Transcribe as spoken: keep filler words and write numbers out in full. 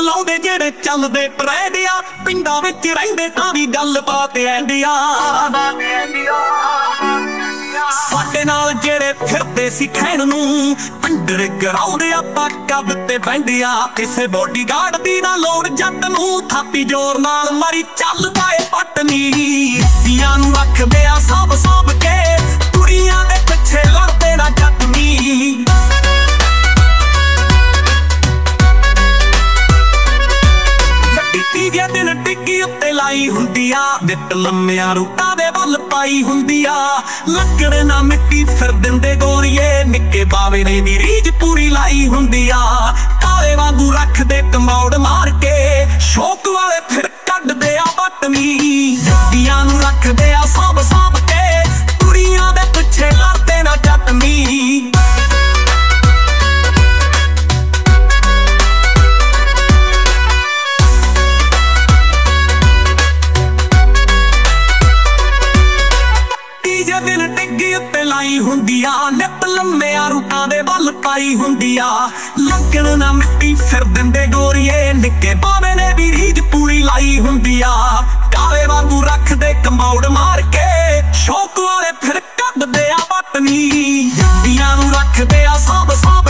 ਲਾਉਂਦੇ ਜਿਹੜੇ ਚੱਲਦੇ ਪਰੈਂਡਿਆ, ਪਿੰਡਾਂ ਵਿੱਚ ਰਹਿੰਦੇ ਤਾਂ ਵੀ ਗੱਲ ਬਾਤ ਐਂਡੀਆ। ਸਾਡੇ ਨਾਲ ਜਿਹੜੇ ਫਿਰਦੇ ਸੀ ਖੈਣ ਨੂੰ, ਪਿੰਡਰ ਕਰਾਉਂਦੇ ਆਪਾਂ ਕੱਬ ਤੇ ਬੈਂਡਿਆ। ਕਿਸੇ ਬੋਡੀਗਾਰਡ ਦੀ ਨਾ ਲੋੜ ਜੱਟ ਨੂੰ, ਥਾਪੀ ਜ਼ੋਰ ਨਾਲ ਮਾਰੀ ਚੱਲਦਾ ਏ ਪਟਨੀ। ਦੀਆਂ ਨੂੰ ਰੱਖਦੇ ਆ ਸਾਂਭ ਸਾਂਭ ਕੇ, ਕੁੜੀਆਂ ਦੇ ਪਿੱਛੇ ਲੜਦੇ ਨਾ ਜੱਟ ਨੀ। ਤੀਜੇ ਦਿਨ ਟਿੱਕੀ ਉੱਤੇ ਲਾਈ ਹੁੰਦੀ ਆ, ਨਿੱਤ ਲੰਮਿਆਂ ਰੂਟਾਂ ਦੇ ਵੱਲ ਪਾਈ ਹੁੰਦੀ ਆ। ਲੱਕੜ ਨਾ ਮਿੱਟੀ ਫਿਰ ਦਿੰਦੇ ਗੋਰੀਏ, ਨਿੱਕੇ ਬਾਵੇ ਨੇ ਵੀ ਰੀਝ ਪੂਰੀ ਲਾਈ ਹੁੰਦੀ ਆ। ਕਾਲੇ ਵਾਂਗੂ ਰੱਖਦੇ ਕਮੌੜ ਮਾਰ ਕੇ, ਸ਼ੌਕ ਵਾਲੇ ਫਿਰ ਕੱਢਦੇ ਆ ਬਟਨੀ। ਦੀਆਂ ਨੂੰ ਰੱਖਦੇ ਆ ਸਾਂਭ ਸਾਂਭ ਕੇ, ਕੁੜੀਆਂ ਦੇ ਪਿੱਛੇ ਲੜਦੇ ਨਾ ਜੱਟ ਨੀ। ਤੀਜੇ ਦਿਨ ਟਿੱਗੀ ਉੱਤੇ ਲਾਈ ਹੁੰਦੀ ਆ, ਨਿੱਤ ਲੰਮਿਆਂ ਰੂਟਾਂ ਦੇ ਵੱਲ ਪਾਈ ਹੁੰਦੀ ਆ। ਲੱਕੜ ਨਾ ਮਿੱਟੀ ਫਿਰ ਦਿੰਦੇ ਗੋਰੀਏ, ਨਿੱਕੇ ਬਾਵੇ ਨੇ ਵੀ ਰੀਝ ਪੂਰੀ ਲਾਈ ਹੁੰਦੀ ਆ। ਕਾਲੇ ਵਾਂਗੂ ਰੱਖਦੇ ਕਮੌੜ ਮਾਰ ਕੇ, ਸ਼ੌਕ ਵਾਲੇ ਫਿਰ ਕੱਢਦੇ ਆ ਬਟਨੀ। ਦੀਆਂ ਨੂੰ ਰੱਖਦੇ ਆ ਸਾਂਭ ਸਾਂਭ